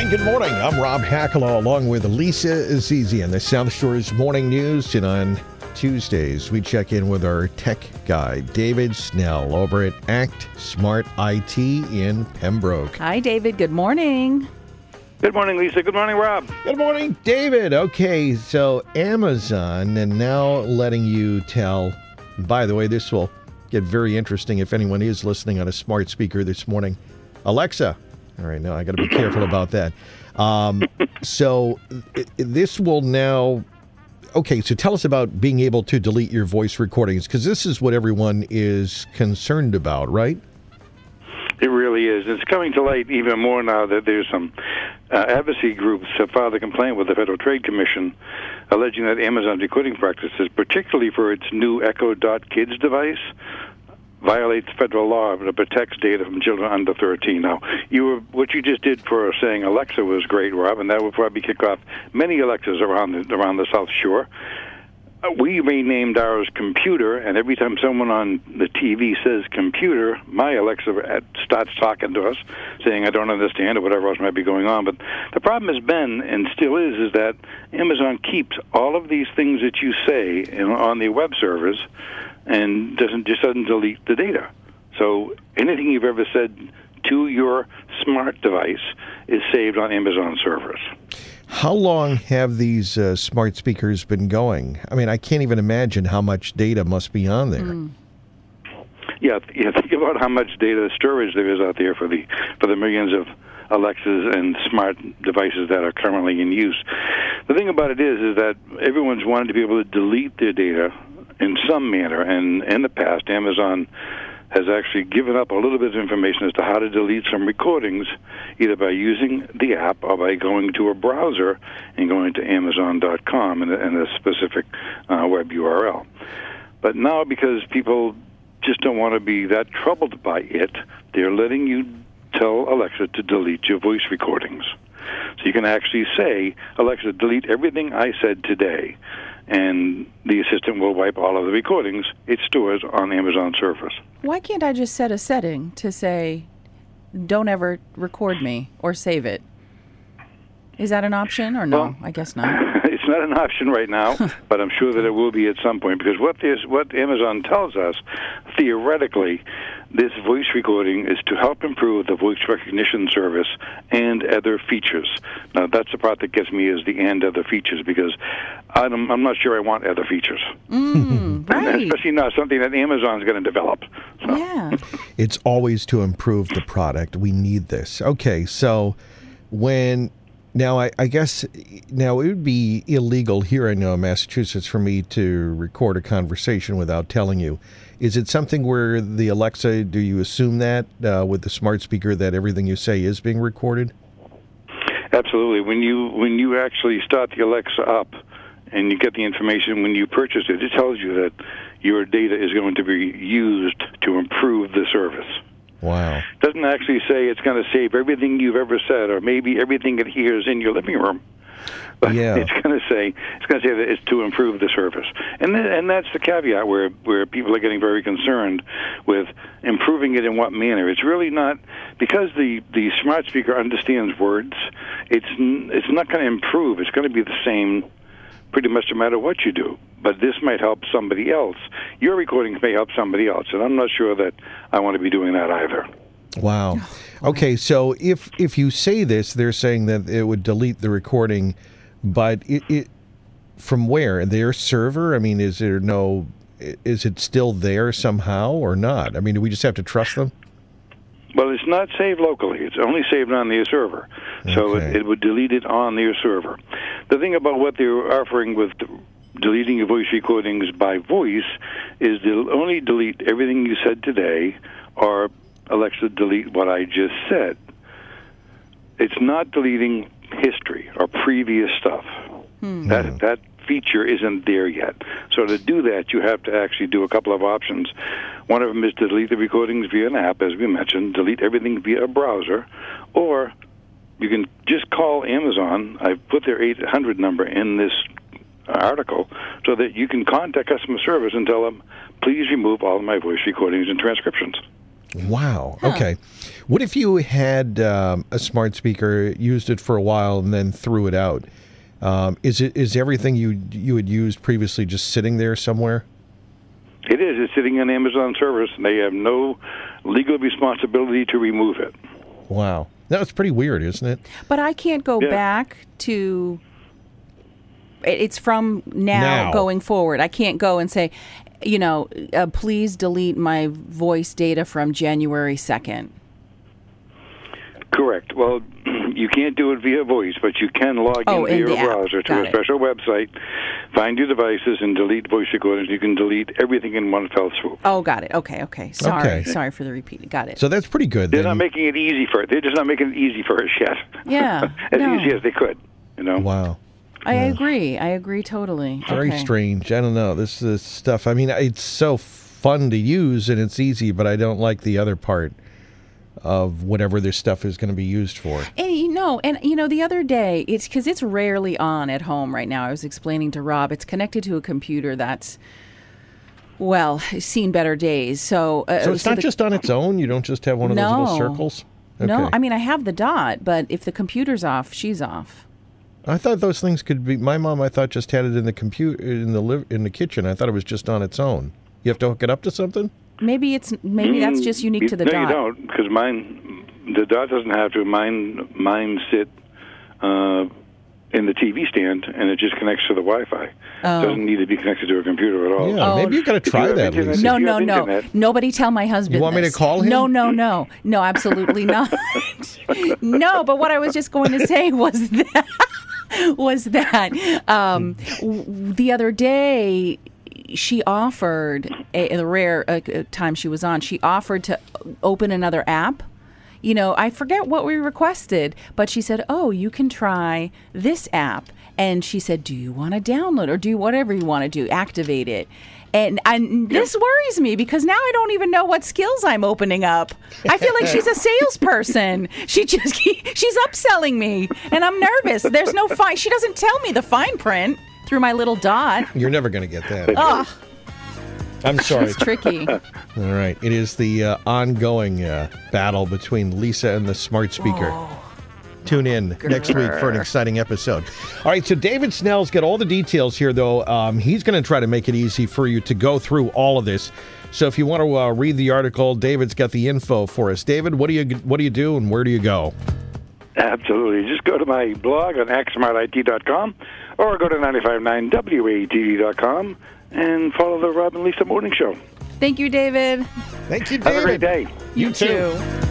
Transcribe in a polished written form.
good morning. I'm Rob Hackalaw along with Lisa Azizi in the South Shore's Morning News. And on Tuesdays, we check in with our tech guy, David Snell, over at Act Smart IT in Pembroke. Hi, David. Good morning. Good morning, Lisa. Good morning, Rob. Good morning, David. Okay, so Amazon and now letting you tell, by the way, this will get very interesting if anyone is listening on a smart speaker this morning. Alexa. All right, now I got to be careful about that. So this will now... Okay, so tell us about being able to delete your voice recordings, because this is what everyone is concerned about, right? It really is. It's coming to light even more now that there's some advocacy groups have filed a complaint with the Federal Trade Commission alleging that Amazon's recording practices, particularly for its new Echo.Kids device, violates federal law that protects data from children under 13. Now, what you just did for saying Alexa was great, Rob, and that will probably kick off many Alexas around the South Shore. We renamed ours Computer, and every time someone on the TV says Computer, my Alexa starts talking to us, saying I don't understand or whatever else might be going on. But the problem has been, and still is that Amazon keeps all of these things that you say on the web servers and doesn't delete the data. So anything you've ever said to your smart device is saved on Amazon servers. How long have these smart speakers been going? I mean, I can't even imagine how much data must be on there. Yeah, think about how much data storage there is out there for the millions of Alexas and smart devices that are currently in use. The thing about it is that everyone's wanted to be able to delete their data in some manner, and in the past, Amazon has actually given up a little bit of information as to how to delete some recordings, either by using the app or by going to a browser and going to Amazon.com and a specific web URL. But now, because people just don't want to be that troubled by it, they're letting you tell Alexa to delete your voice recordings. So you can actually say, Alexa, delete everything I said today, and the assistant will wipe all of the recordings it stores on Amazon servers. Why can't I just set a setting to say, don't ever record me or save it? Is that an option or no? Well, I guess not. It's not an option right now, but I'm sure that it will be at some point, because what Amazon tells us, theoretically, this voice recording is to help improve the voice recognition service and other features. Now, that's the part that gets me, is the and other features, because I'm not sure I want other features. Right. Especially not something that Amazon's going to develop. So. Yeah. It's always to improve the product. We need this. Okay, so now, I guess now it would be illegal here, I know, in Massachusetts, for me to record a conversation without telling you. Is it something where the Alexa, do you assume that with the smart speaker that everything you say is being recorded? Absolutely. When you actually start the Alexa up and you get the information when you purchase it, it tells you that your data is going to be used to improve the service. Wow. It doesn't actually say it's going to save everything you've ever said or maybe everything it hears in your living room. But yeah. it's going to say that it's to improve the service. And that's the caveat where people are getting very concerned with improving it in what manner. It's really not, because the smart speaker understands words, it's not going to improve. It's going to be the same pretty much no matter what you do. But this might help somebody else. Your recordings may help somebody else, and I'm not sure that I want to be doing that either. Wow. Okay, so if you say this, they're saying that it would delete the recording, but it from where? Their server? I mean, is it still there somehow or not? I mean, do we just have to trust them? Well, it's not saved locally. It's only saved on their server. So Okay. it would delete it on their server. The thing about what they're offering with deleting your voice recordings by voice is they'll only delete everything you said today, or Alexa, delete what I just said. It's not deleting history or previous stuff. That feature isn't there yet. So to do that, you have to actually do a couple of options. One of them is to delete the recordings via an app, as we mentioned, delete everything via a browser, or you can just call Amazon. I put their 800 number in this article so that you can contact customer service and tell them, please remove all of my voice recordings and transcriptions. Wow. Okay. What if you had a smart speaker, used it for a while, and then threw it out? Is everything you had used previously just sitting there somewhere? It is. It's sitting on Amazon servers, and they have no legal responsibility to remove it. Wow. That's pretty weird, isn't it? But I can't go back to... It's from now going forward. I can't go and say, please delete my voice data from January 2nd. Correct. Well, you can't do it via voice, but you can log in via a browser to a special website, find your devices, and delete voice recordings. You can delete everything in one fell swoop. Oh, got it. Okay. Sorry for the repeat. Got it. So that's pretty good. They're not making it easy for it. They're just not making it easy for us yet. Yeah. As easy as they could, Wow. I agree totally. Very strange. I don't know. This is stuff. I mean, it's so fun to use and it's easy, but I don't like the other part of whatever this stuff is going to be used for. And the other day, it's because it's rarely on at home right now. I was explaining to Rob, it's connected to a computer that's, seen better days. So it's not just on its own? You don't just have one of those little circles? Okay. No, I mean, I have the dot, but if the computer's off, she's off. I thought those things could be. My mom, I thought, just had it in the computer in the kitchen. I thought it was just on its own. You have to hook it up to something. Maybe that's just unique to the dot. No, you don't, because the dot doesn't have to. Mine sit in the TV stand, and it just connects to the Wi-Fi. It doesn't need to be connected to a computer at all. Yeah, maybe you got to try that, Lisa. No. Nobody tell my husband. You want me to call him? No, absolutely not. No, but what I was just going to say was that the other day she offered the rare time she was on. She offered to open another app. I forget what we requested, but she said, "Oh, you can try this app." And she said, "Do you want to download or do whatever you want to do, activate it?" And this worries me because now I don't even know what skills I'm opening up. I feel like she's a salesperson. She's upselling me, and I'm nervous. There's no fine. She doesn't tell me the fine print through my little dot. You're never going to get that. Oh, I'm sorry. It's tricky. All right. It is the ongoing battle between Lisa and the smart speaker. Tune in next week for an exciting episode. All right, so David Snell's got all the details here, though. He's going to try to make it easy for you to go through all of this. So if you want to read the article, David's got the info for us. David, what do you do and where do you go? Absolutely. Just go to my blog on axsmartit.com or go to 959watv.com and follow the Rob and Lisa Morning Show. Thank you, David. Thank you, David. Have a great day. You too.